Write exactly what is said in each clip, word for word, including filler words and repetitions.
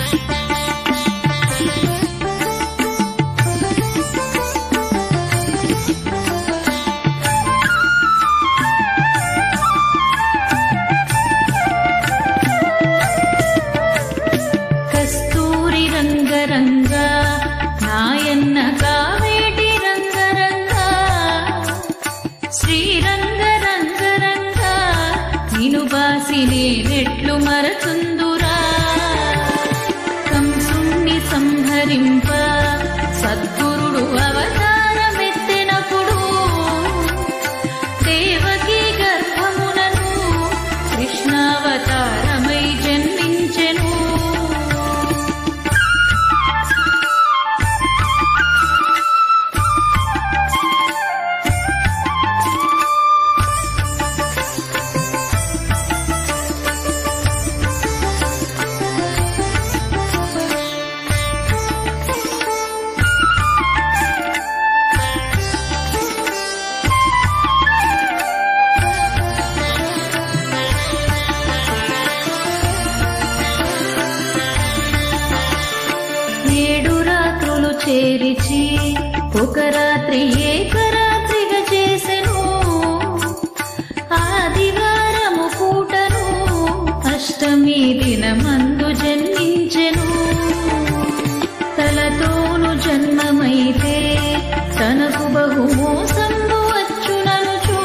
నెట్లు మరచుందురా కంసుణ్ణి సంహరింప సద్గురుడు అవతారమెత్తినప్పుడు దేవకీ గర్భమునను కృష్ణావతారమై జన్మించెను. చేరిచి ఒక రాత్రి ఏకరాత్రిగా చేసెను. ఆదివారము పూటను అష్టమి దినమందు జన్మించెను. తలతోను జన్మమైతే తనకు బహు మోసంబు వచ్చుననుచు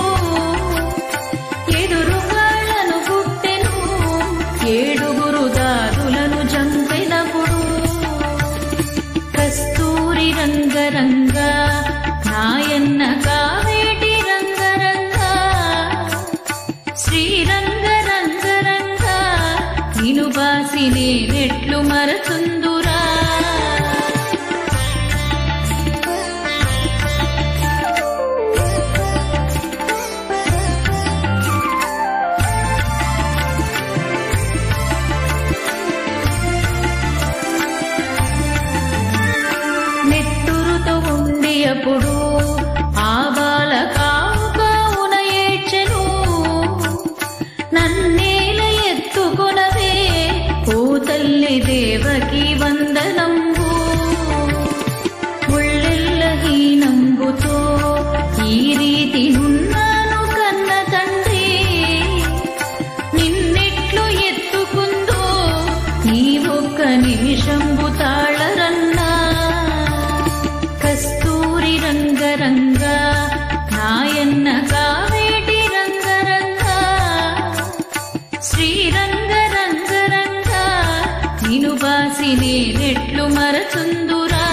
ఎదురు కాళ్ళను పుట్టెను. ఏడుగురు దాదులను చంపెనప్పుడు కస్తూరి రంగరంగ నాయన్న కావేటి రంగరంగ శ్రీరంగ రంగరంగ నిను బాసి నేనెట్లు మరచుందురా. అప్పుడు ఆ బాల కావు కావున ఏడ్చెను. నన్నేల ఎత్తుకొనవే ఓ తల్లి దేవకి వందనంబు. ముళ్ళెల్ల హీనంబుతో ఈ రీతి నున్నాను కన్న తండ్రి. నిన్నెట్లు ఎత్తుకుందో నీ ఒక్క నిమిషంబు తాళరన్నా. కస్తూరి రంగరంగ నాయన్న కావేటి రంగరంగ శ్రీరంగ రంగరంగ నిను బాసి నేనెట్లు మరచుందురా.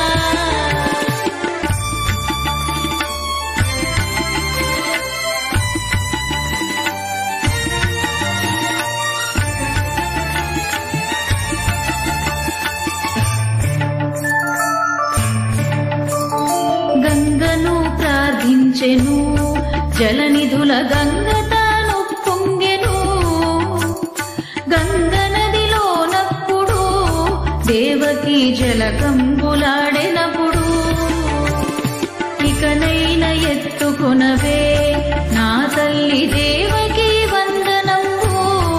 గంగను ప్రార్థించెను జలనిధుల గంగ తాను పొంగెను. గంగ నదిలోనప్పుడు దేవకి జలకంబులాడెనప్పుడు ఇకనైన ఎత్తుకొనవే నా తల్లి దేవకి వందనంబు.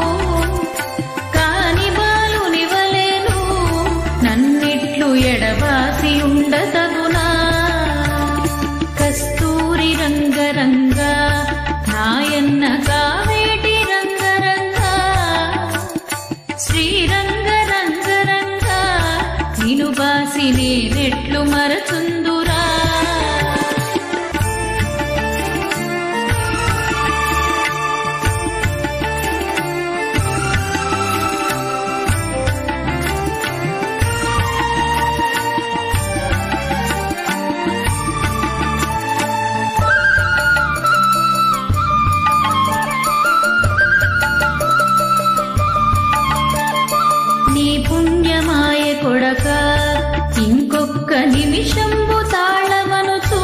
కాని బాలునివలేను నన్నిట్లు ఎడబాసి ఉండతగునా. కస్తూరి రంగరంగ నాయన్న కావేటి రంగరంగ శ్రీరంగ రంగరంగ నిను బాసి నేనెట్లు మరచుందురా. పుణ్యమాయ కొడక ఇంకొక్క నిమిషంబు తాళమనుచు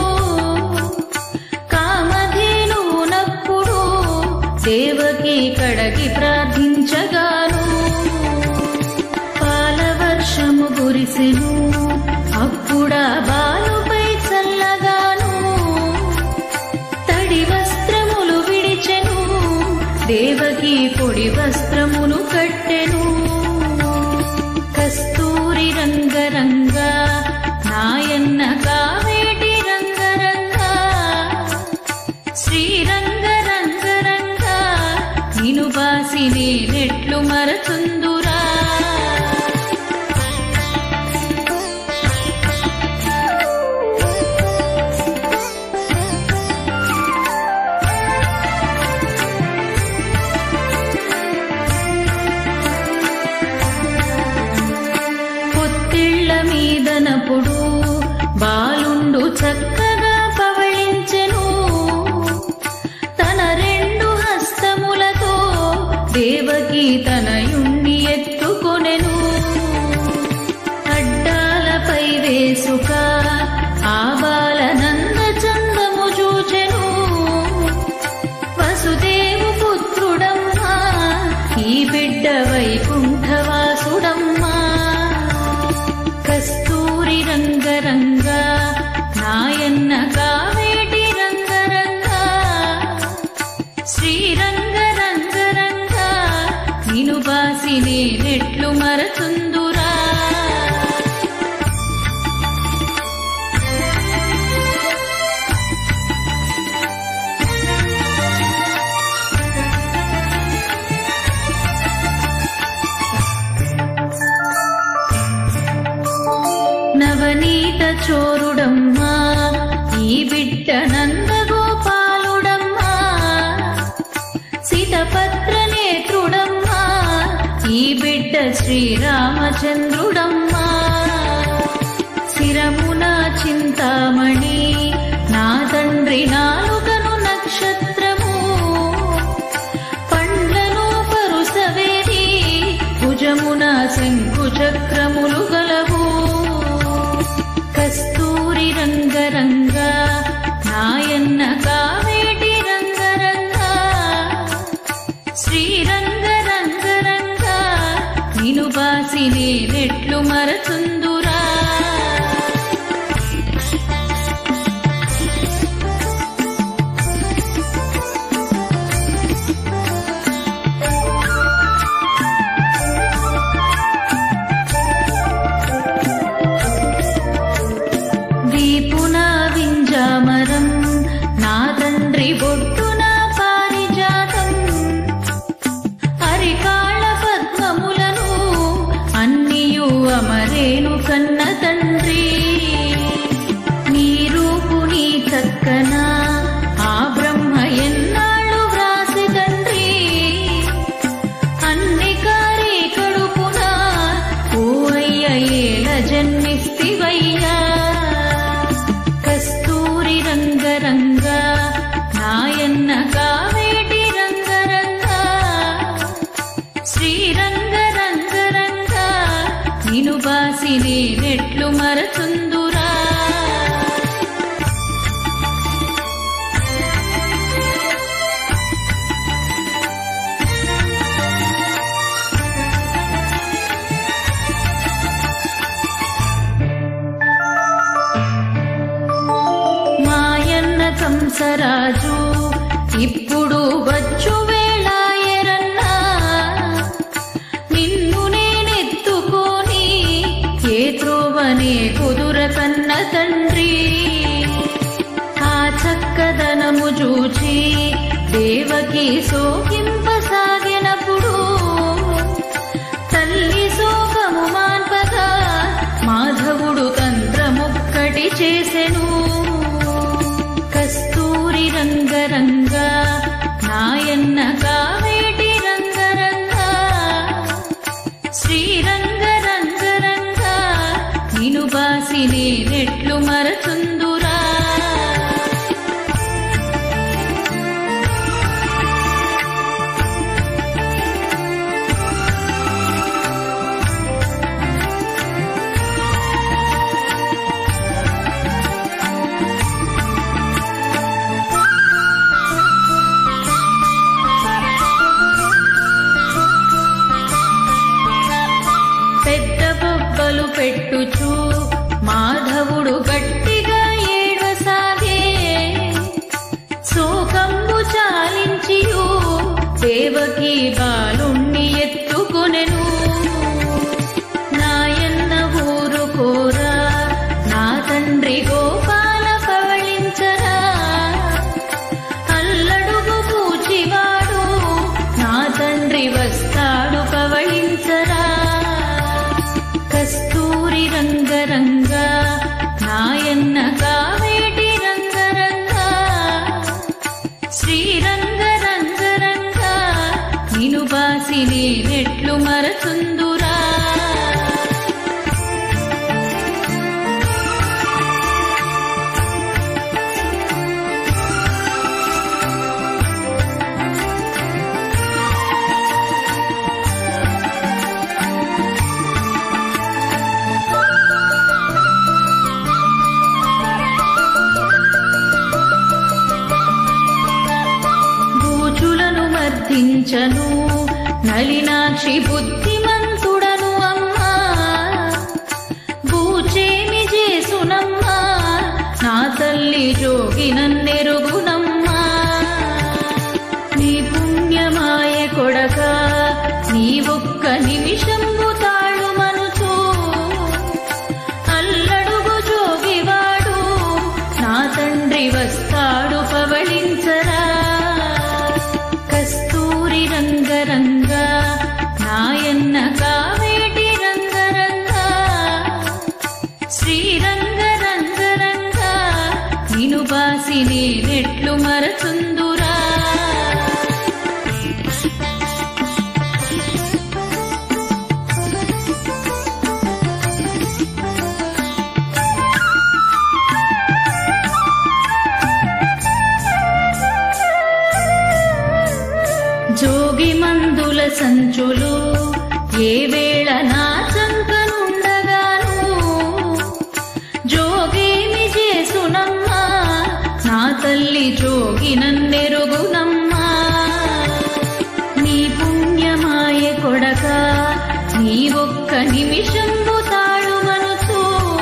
కామధేనువునప్పుడు దేవకి కడగి ప్రార్థించగాను పాలవర్షము కురిసెను. అప్పుడా బాలుపై చల్లగాను తడి వస్త్రములు విడిచెను. దేవకి పొడి వస్త్రమును కట్టెను. కస్తూరి నిను బాసి నేనెట్లు మరచుందురా. పొత్తిళ్ల మీదనప్పుడు బాలుండు చక్కగా పవళించెను. తన రెండు హస్తములతో దేవకీ తనయుణ్ణి ఎత్తుకొనెను. అడ్డాలపై వేసుక ఆ బాలనంద చందము చూచెను. వసుదేవు పుత్రుడమ్మా ఈ బిడ్డ వైకుంఠవాసుడమ్మా. కస్తూరి రంగరంగ నాయన్న కావేటి రంగరంగ. శ్రీరంగ రంగరంగ నిను బాసి నేనెట్లు మరచుందురా. నవనీత చోరుడమ్మా ఈ బిడ్డ నందగోపాలుడమ్మా. సీతపత్ర నేత్రుడమ్మా ఈ బిడ్డ శ్రీరామచంద్రుడమ్మా. శిరమున చింతామణి నా తండ్రి నాలుకను నక్షత్రము. పండ్లను పరుసవేది భుజమున శంకు చక్రములు గలవు. కస్తూరి రంగరంగ నాయన్న కావేటి రంగరంగ. శ్రీరంగ రంగరంగ నిను బాసి నేనెట్లు మరచుందురా. దీపున వింజామరం నా తండ్రి బొట్టున పారిజాతం. అరికాళ్ళ పద్మములను అన్నియు అమరేను కన్న తండ్రి. నీ రూపు నీ చక్కన ఆ బ్రహ్మ ఎన్నాళ్ళు వ్రాసి తండ్రి. అన్ని కారే కడుపున ఓ అయ్య ఏల జన్మిస్తివయ్యా. కస్తూరి రంగరంగ నాయన్న కావేటి రంగరంగ. శ్రీరంగ రంగరంగ నిను బాసి నేనెట్లు మరచుందురా. మాయన్న కంసరాజు ఇప్పుడు వచ్చు వేళాయరన్నా. నిన్ను నేనెత్తుకొని ఏ త్రోవనే కుదుర కన్న తండ్రి. ఆ చక్కదనము చూచి దేవకి సోకింపసాగినప్పుడు తల్లి శోకము మాన్పగా మాధవుడు తంత్రముక్కటి చేసెను. కస్తూరి రంగరంగ నాయన్న కావేటి రంగరంగ. శ్రీరంగ రంగరంగ నిను బాసి నేనెట్లు మరచుందురా. పెద్ద బొబ్బలు పెట్టుచు మాధవుడు గట్టిగా ఏడవసాగే. శోకంబు చాలించియు దేవకీ బాలుణ్ణి ఎత్తుకొనెను. నాయన్న ఊరుకోరా నా తండ్రి గోపాల పవళించరా. అల్లడుగు పూచివాడు నా బాసి నేనెట్లు మరచుందురా. మర్దించను నలినాక్షి బుద్ధిమంతుడను అమ్మా, బూచేమి చేసునమ్మా నా తల్లి జోగి నన్నెరుగునమ్మా. నీ పుణ్యమాయ కొడక నీ ఒక్క నిమిషంబు తాళు మనుచు అల్లడుగు జోగివాడు నా తండ్రి వస్తాడు పవళించరా. కస్తూరి రంగరంగ నాయన్న కావేటి రంగరంగ శ్రీరంగ రంగరంగ నిను బాసి నేనెట్లు మరచుందురా. జోగి మందుల సంచులు ఏ వేళ నా చంకనుండగాను జోగేమి చేసునమ్మా నా తల్లి జోగి నన్నెరుగునమ్మా. నీ పుణ్యమాయ కొడక నీ ఒక్క నిమిషంబు తాళు మనుచు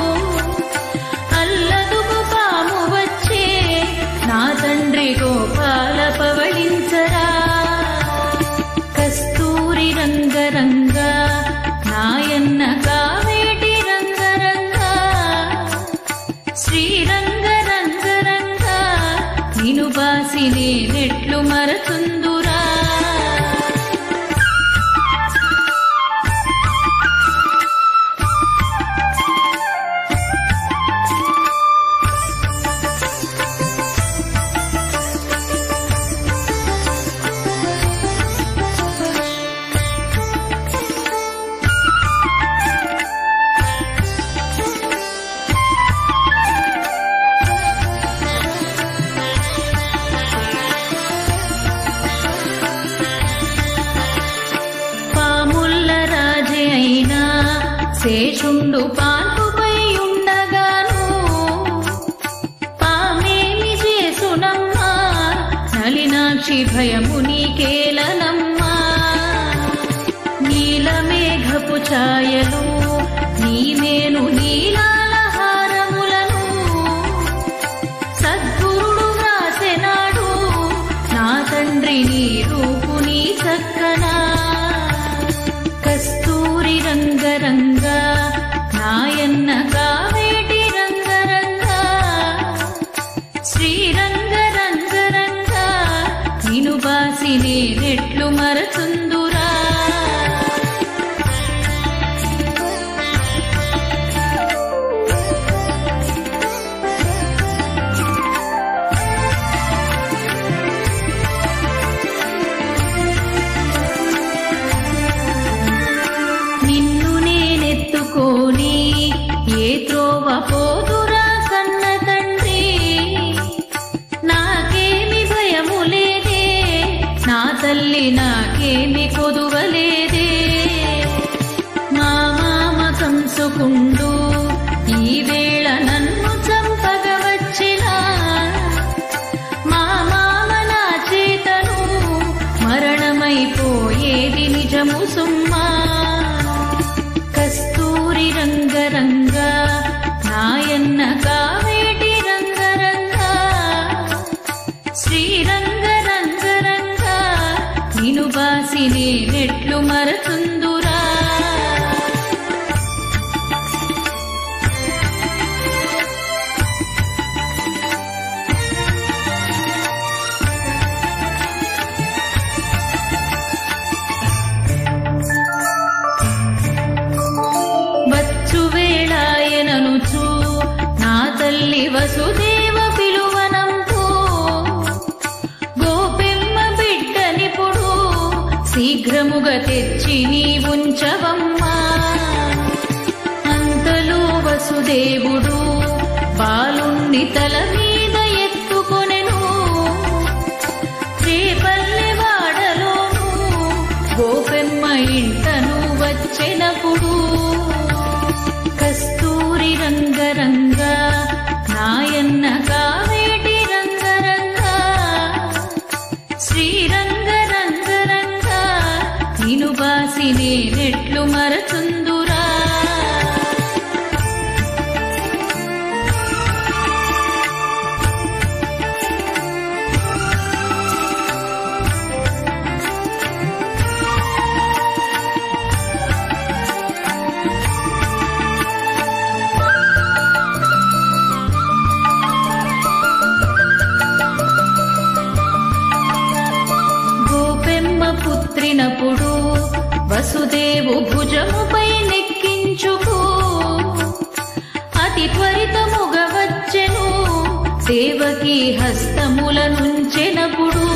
అల్లదుకు పాము వచ్చే నా తండ్రి గోపాల పవళించరా. కస్తూరి రంగరంగ నాయన్న కావేటి రంగరంగ శ్రీరంగ రంగరంగ నిను బాసి నేనెట్లు మరచుందురా. శేషుండు పాన్పుపై ఉండగాను పామేమి చేసునమ్మా నలినాక్షి భయము నీకేలనమ్మా. నీలమేఘపు ఛాయలు నీవేను నీలాల హారములను సద్గురుడు వ్రాసెనాడు నా తండ్రి నీ రూపు నీ చక్కనా. కస్తూరి రంగరంగ నాయన్న కావేటి రంగరంగ శ్రీరంగ రంగరంగ నిను బాసి నేనెట్లు మరచుందురా. ఏ త్రోవ పోదురా కన్న తండ్రి నాకేమి భయము లేదే నా తల్లి నాకేమి కొదువలేదే. మా మామ కంసుకుండు ఈ వేళ నన్ను చంపగ వచ్చిన మా మామ నా చేతను మరణమైపోయేది నిజము సుమ్మా. కస్తూరి రంగరంగ నాయన్న కావేటి రంగరంగ శ్రీరంగ రంగరంగ నిను బాసి నేనెట్లు మరచుందురా. వచ్చువేళాయననుచు నా తల్లి వసుదేవ పిలువనంపు గోపెమ్మ బిడ్డనిపుడు శీఘ్రము శీఘ్రముగా తెచ్చి నీ ఉంచవమ్మా. అంతలో వసుదేవుడు బాలుణ్ణి తల మీద ఎత్తుకొనెను. రేపల్లె వాడలోను గోపెమ్మ ఇంటను వచ్చెనప్పుడు కస్తూరి రంగరంగ నాయన్న కావేటి రంగరంగ శ్రీరంగ రంగరంగ నిను బాసి నేనెట్లు మరచుందురా. పుత్రినప్పుడు వసుదేవు భుజముపై నెక్కించుకు అతి త్వరితముగా వచ్చెను. దేవకి హస్తముల నుంచెనప్పుడు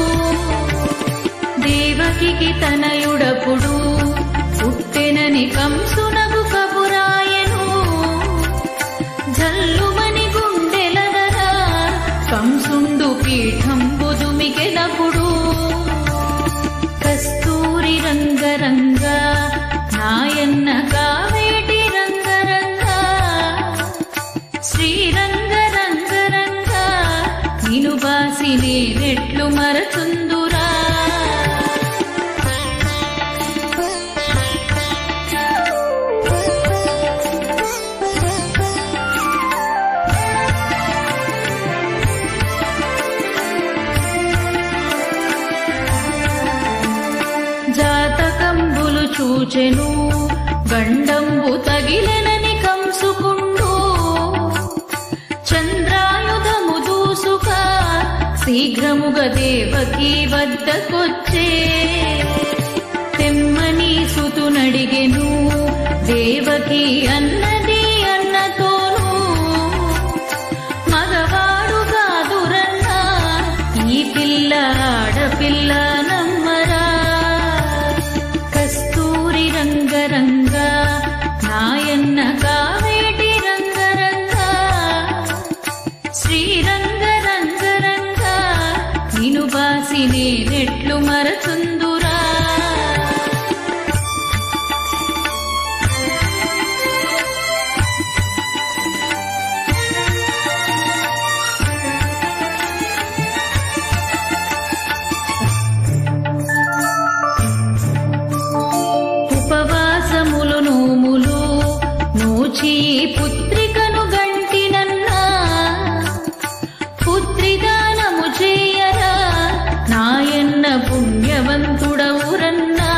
దేవకి తనయుడప్పుడు పుట్టెనని కంసునకు కబురాయను. జల్లుమని గుండెలనరా కంసుండు పీఠంబు దుమికెనప్పుడు కస్తూరి రంగరంగ నాయన్న కావేటి రంగరంగ శ్రీరంగ రంగరంగ నిను బాసి నేనెట్లు మరచుందురా. జాతకంబులు చూచెను గండంబు తగిలెనని కంసుకుండు. చంద్రాయుధము దూసుక శీఘ్రముగా దేవకి వద్దకొచ్చే. తెమ్మని సుతునడిగెను దేవకి అన్నది అన్నతోను మగవాడు కాదురన్నా ఈ పిల్ల ఆడపిల్ల నమ్మరా. కస్తూరి రంగరంగ నాయన్న కావేటి రంగరంగ శ్రీరంగ రంగరంగ నిను బాసి నేనెట్లు మరచుందురా. ఉపవాసములు నోములు నోచి పుత్రికను గంటినన్నా పుత్రిదానము చేయరా నాయన్న పుణ్యవంతుడవురన్నా.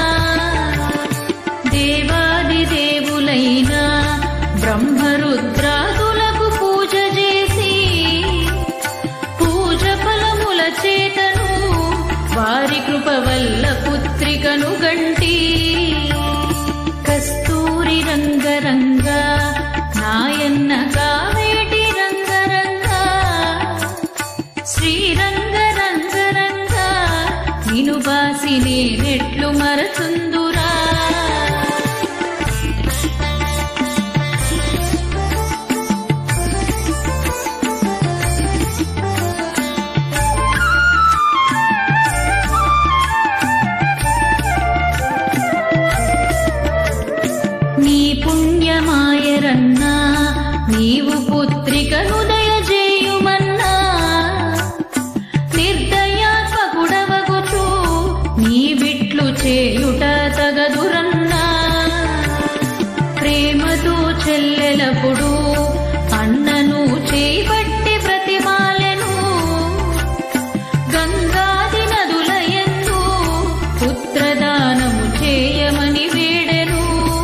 దేవాది దేవులైన బ్రహ్మరుద్రాదులకు పూజ చేసి పూజ ఫలముల చేతను వారి కృప వల్ల పుత్రికను గంటి. కస్తూరి రంగరంగ నాయన్న కావేటి రంగరంగ శ్రీరంగ రంగరంగ నిను బాసి నేనెట్లు మరచుందురా. నీ పుణ్యమాయరన్నా నీవు పుత్రికను దయచేయుమన్నా నిర్దయాత్మకుడవగుచు నీ బిట్లు చేయుట తగదురన్నా. ప్రేమతో చెల్లెలప్పుడు అన్నను చేపట్టి ప్రతిమాలెను గంగాది నదులయందు పుత్రదానము చేయమని వేడెను.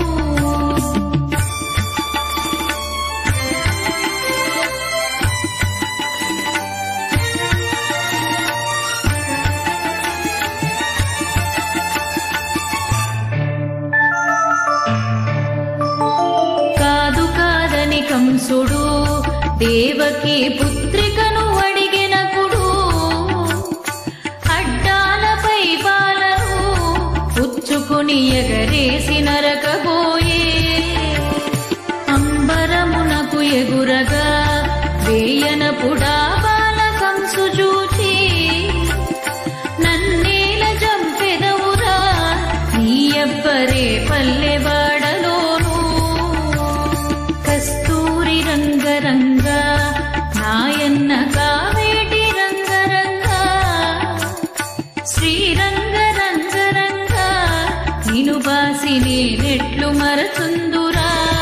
కంసుడు దేవకి పుత్రికను అడిగినప్పుడు అడ్డాలపై పాలను పుచ్చుకుని ఎత్తుకొని ఎగరేసి నరకబోయే అంబరమునకు ఎగురగా వేయనపుడా బాల కంసు చూచి నన్నేల జంపెదవురా నీ అబ్బరే పల్లెవాడలోను కస్తూరి రంగరంగ నాయన్న కావేటి రంగరంగ శ్రీరంగ రంగరంగ నిను బాసి నేనెట్లు మరచుందురా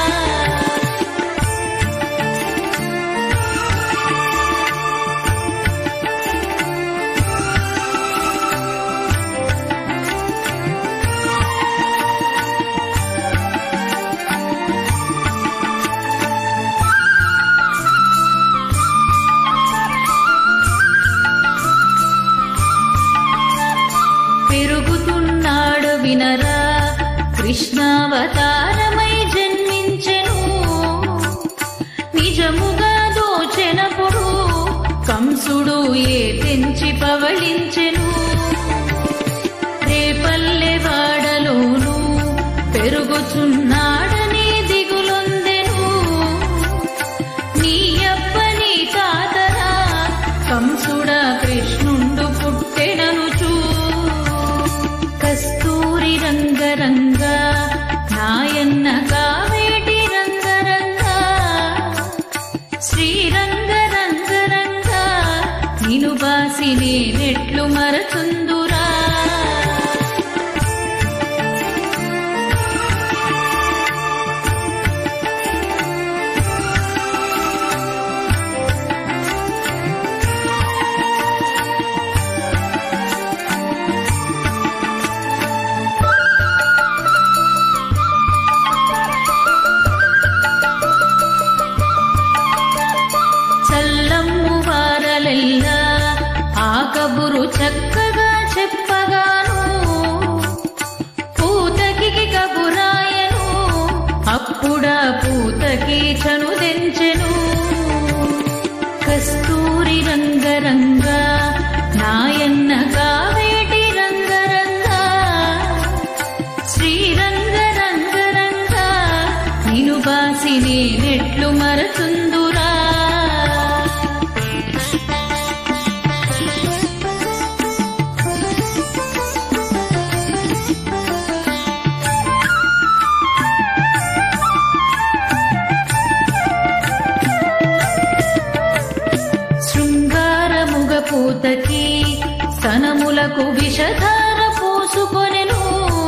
పెరుగుతున్నాడు వినరా కృష్ణావతారమై జన్మించెను నిజముగా దోచెనప్పుడు కంసుడు ఏ తెంచి పవళించెను రేపల్లెవాడలోను పెరుగుచున్నాడని దిగులొందెను నీ అబ్బని తాతరా కంసుడా కృష్ణుండు పుట్టెననుచూ కస్తూరి రంగరంగ నాయన్న కావేటి రంగరంగ శ్రీరంగ రంగరంగ నిను బాసి నేనెట్లు మరచుందురా చల్లమ్ము వారలెల్లా ఆ కబురు చక్కగా చెప్పగాను పూతకి కబురాయను అప్పుడా పూతకి చనుదెంచెను కస్తూరి రంగరంగ నాయన్న కావేటి రంగరంగ శ్రీరంగ రంగరంగ నిను బాసి నేనెట్లు మరచుందురా పూతకి స్తనములకు విషధార పోసుకొనెను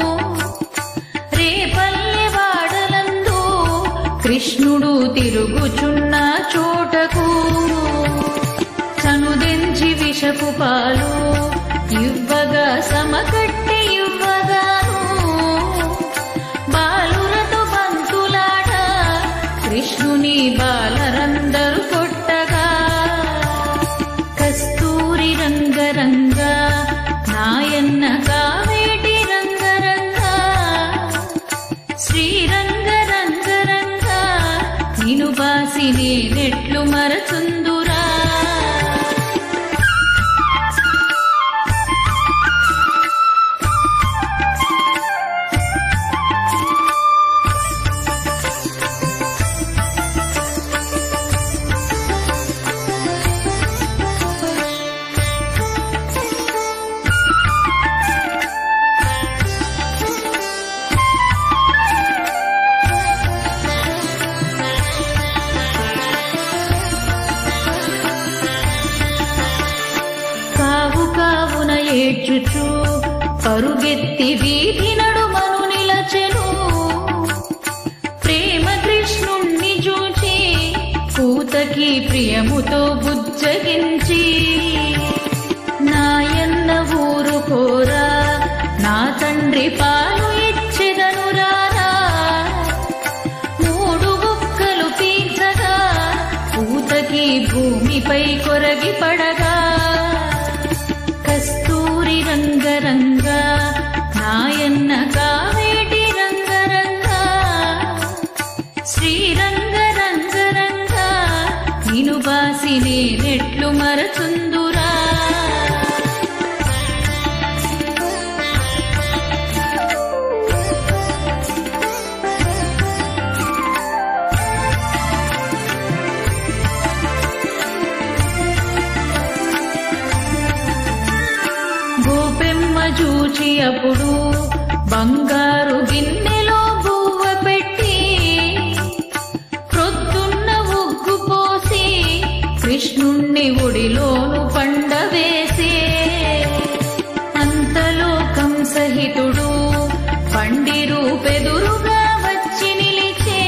రేపల్లెవాడలందు కృష్ణుడు తిరుగుచున్న చోటకు చనుదెంచి విషపు పాలు ఇవ్వగా సమకట్టి ఇవ్వగాను బాలులతో బంతులాట కృష్ణుని బాలరందరు కొట్టగా కస్తూరి రంగరంగ నాయన్న కావేటి రంగరంగ శ్రీరంగ రంగరంగ నిను బాసి నేనెట్లు మరచుందురా ఏడ్చుచు పరుగెత్తి వీధి నడుమను నిలచెను ప్రేమ కృష్ణుణ్ణి చూచి పూతకి ప్రియముతో బుజ్జగించి నాయన్న ఊరు కోరా నా తండ్రి పాలు ఇచ్చెదను రారా మూడు బుక్కలు పీల్చగా పూతకి భూమిపై కొరగి పడగా కస్తూరి రంగరంగ నాయన్న కావేటి రంగరంగ శ్రీరంగ రంగరంగ నిను బాసి నేనెట్లు మరచుందురా అప్పుడు బంగారు గిన్నెలో బువ్వ పెట్టి ప్రొద్దున్న ఉగ్గు పోసి కృష్ణుణ్ణి ఒడిలోను పండవేసే. అంతలో కంసహితుడు పండి రూపెదురుగా వచ్చి నిలిచే.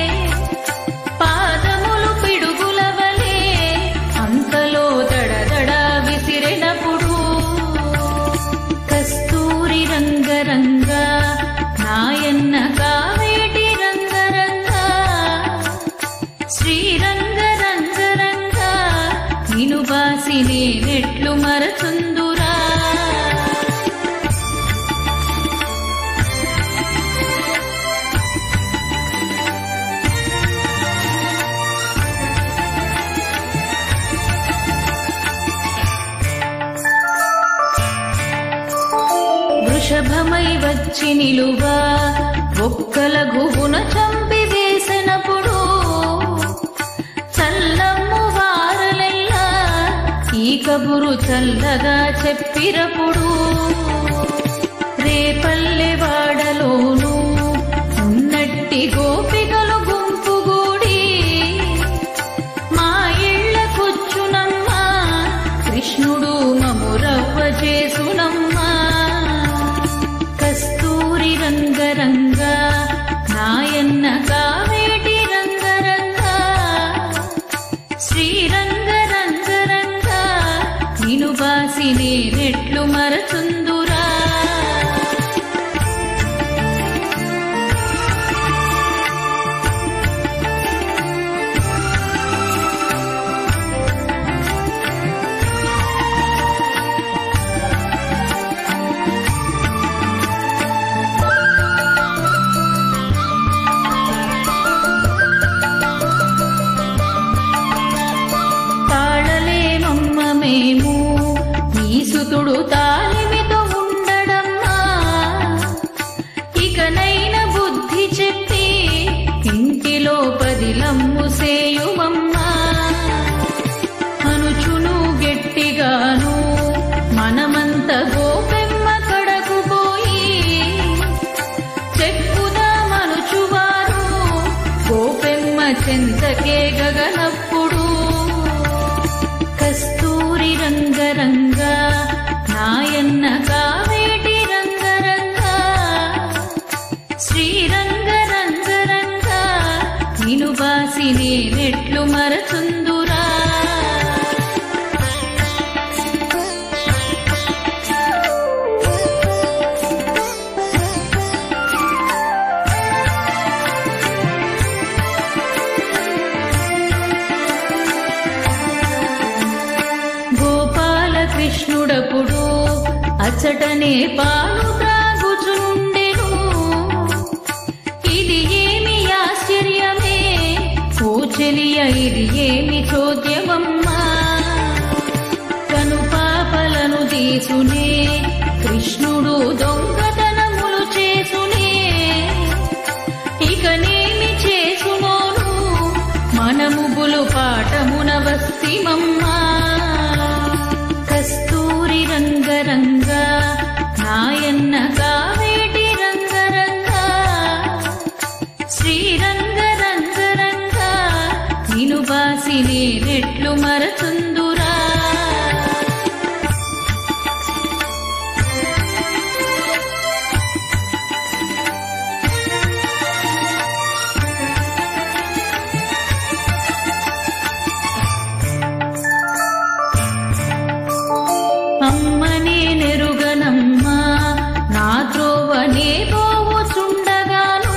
పాదములు పిడుగుల వలె అంతలో దడదడ విసిరినప్పుడు కస్తూరి రంగరంగ నాయన్న కావేటి రంగరంగ శ్రీరంగ రంగరంగ నిను బాసి నేనెట్లు మరచుందురా. వృషభమై వచ్చి నిలువా ఒక్కల గుహున చంపి వేసినప్పుడు చల్లమ్ము వారలెల్లా ఈ కబురు చల్లగా చెప్పిరప్పుడు రేపల్లె వాడలోను ఉన్నట్టి గోపికలు గుంపుగూడి మా ఇళ్ళకొచ్చునమ్మా కృష్ణుడు మమురవ్వ చేసునమ్మా. కస్తూరి రంగరంగ నాయన్న కావేటి రంగరంగ శ్రీరంగ రంగరంగ నిను బాసి నేనెట్లు మరచుందురా. మేము నీ సుతుడు తాలిమితో ఉండడమ్మా ఇకనైన బుద్ధి చెప్పి ఇంటిలో పదిలమ్ము సేయుమమ్మా. అనుచును గట్టిగాను మనమంత గోపెమ్మ కడకు పోయి చెప్పుదామనుచువారు గోపెమ్మ చెంతకే గగనప్పుడు కస్తూరి రంగరంగ నాయన్న కావేటి రంగరంగ శ్రీరంగ రంగరంగ నిను బాసి నేనెట్లు మరచుందురా. కృష్ణుడప్పుడు అచ్చటనే పాలు త్రాగుచుండెను. ఇది ఏమి ఆశ్చర్యమే ఓ చెలియ ఇది ఏమి చోద్యమమ్మా. కను పాపలను తీసునే కృష్ణుడు దొంగతనములు చేసునే ఇకనేమి చేసునోను మనముబులు పాఠమున వస్తిమమ్మా. కస్తూరి రంగరంగ నాయన్న కావేటి రంగరంగ శ్రీరంగ రంగరంగ నిను బాసి నేనెట్లు మరచుందురా. అమ్మనే నెరుగనమ్మా నా త్రోవనే పోవుచుండగాను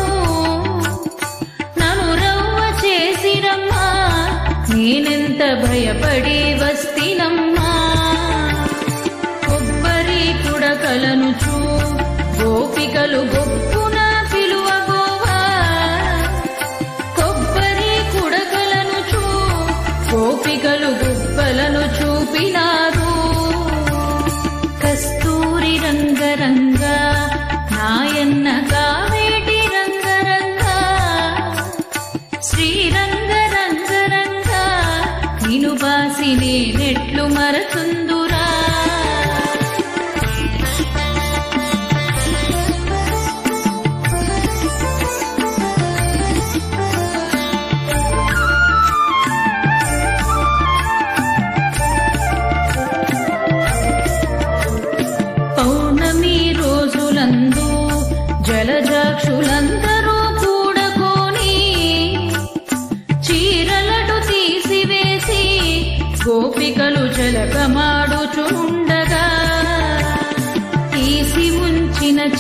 నన్ను రవ్వ చేసిరమ్మా నేనెంత భయపడి వస్తినమ్మా. కొబ్బరి కుడకలను చూ గోపికలు గొప్పున పిలువగోవా కొబ్బరి కుడకలను చూ గోపికలు గుబ్బలను చూపినారు. కస్తూరి రంగరంగ నాయన్న కావేటి రంగరంగ శ్రీరంగ రంగరంగ నిను బాసి నేనెట్లు మరచుందురా.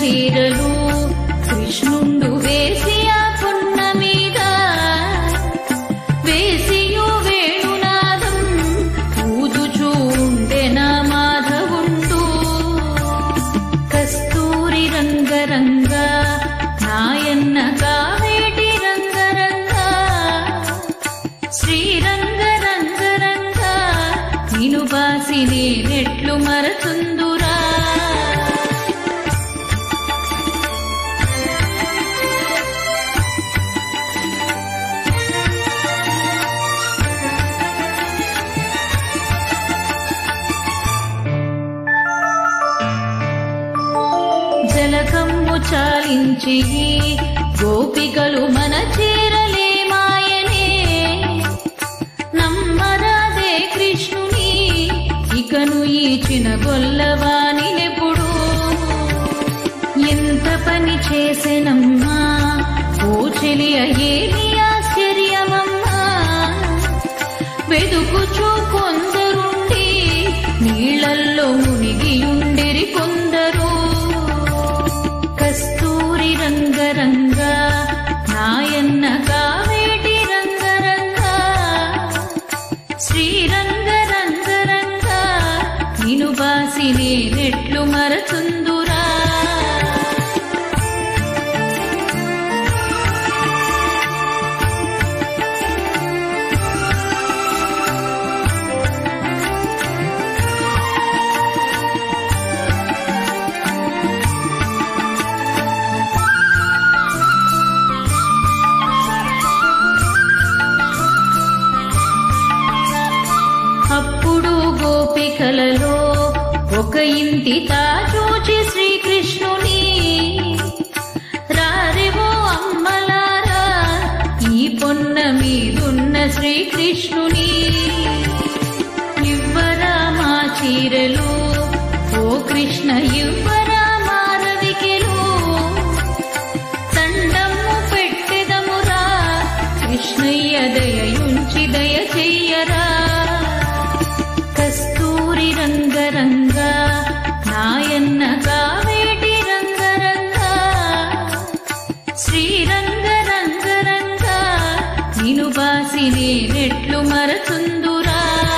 చీరలు కృష్ణుండు వేసి ఆ పున్న మీద వేసియో వేణునాదం ఊదుచూ ఉండెన మాధవుండు. కస్తూరి రంగరంగ నాయన్న కావేటి రంగరంగ శ్రీరంగ రంగరంగ నిను బాసి నేనెట్లు మరచుందురా. జలకమ్ము చాలించి గోపికలు మన చీరలే మాయనే నమ్మరాదే కృష్ణుని ఇకను ఈ చినగొల్లవానినెప్పుడు. ఎంత పని చేసెనమ్మా ఓ చెలియ ఏమి ఆశ్చర్యమమ్మా వెదుకుచూ కొందరుండి నీళ్లల్లో మునిగియుండిరి కొందరు. కస్తూరి రంగరంగ నాయన్న కావేటి రంగరంగ శ్రీరంగ రంగరంగ నిను బాసి నేనెట్లు మరచుందురా. అప్పుడు గోపికలలో ఒక ఇంటి తాచూచి శ్రీకృష్ణుని రారెవో అమ్మలారా ఈ పొన్న మీదున్న శ్రీకృష్ణుని ఇవ్వరా మా చీరలు ఓ కృష్ణ ఇవ్వరా మా రవికెలు దండము పెట్టెదమురా కృష్ణయ్య దయయుంచి దయ చెయ్యరా. కస్తూరి రంగరంగ నాయన్న కావేటి రంగరంగ శ్రీరంగ రంగరంగ నిను బాసి నేనెట్లు మరచుందురా.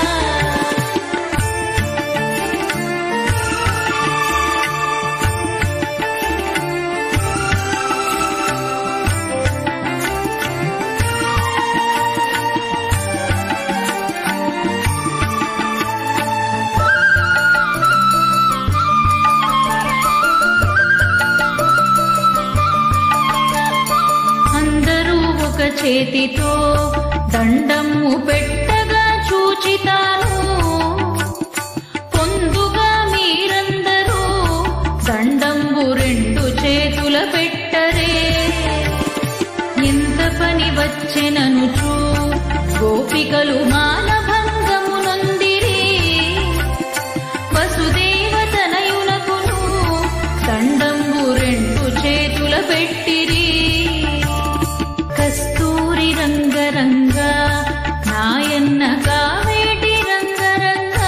చేతితో దండము పెట్టగా చూచితాను పొందుగా మీరందరూ దండంబు రెండు చేతుల పెట్టరే. ఎంత పని వచ్చెననుచూ గోపికలు మానభంగము నొందిరి వసుదేవ తనయునకును దండంబు రెండు చేతుల పెట్టిరి. కస్తూరి రంగరంగ నాయన్న కావేటి రంగరంగ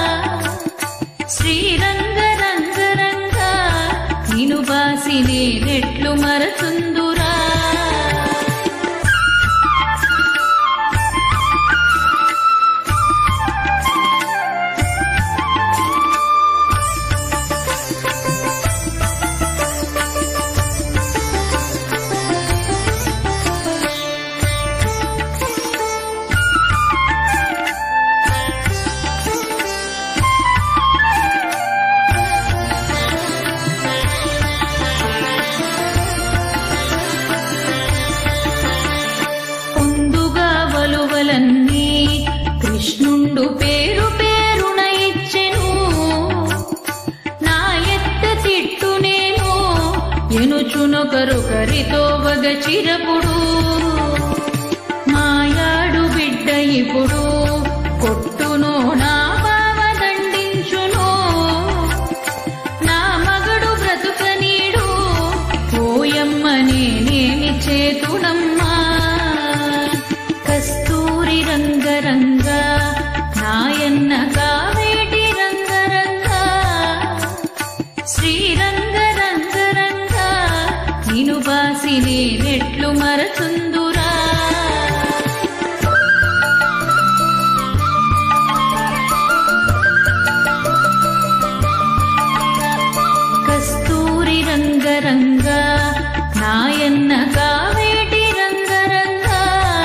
శ్రీరంగ రంగరంగ నిను బాసి నేనెట్లు మరచుందురా. కృష్ణుండు పేరు పేరున ఇచ్చెను నా ఎత్త తిట్టు నేను ఎనుచునొకరొకరితో వగచిరపుడు మాయాడు బిడ్డ ఇప్పుడు కొట్టును నా బావ దండించును నా మగడు బ్రతుకనీడు ఓయమ్మ నేనేమి చేతునమ్మా. కస్తూరి రంగరంగ నాయన్న కావేటి రంగరంగ శ్రీరంగ రంగరంగ నిను బాసి నేనెట్లు మరచుందురా కస్తూరి రంగరంగా నాయన్న కావేటి రంగరంగా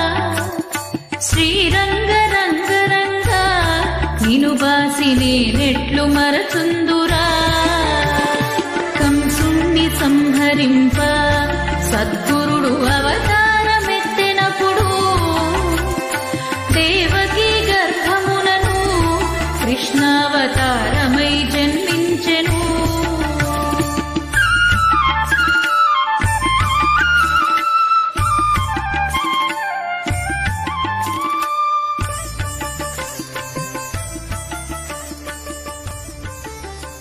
శ్రీరంగ రంగరంగా నిను బాసి నేనెట్లు మరచుందురా కంసుణ్ణి సంహరింప సద్గురుడు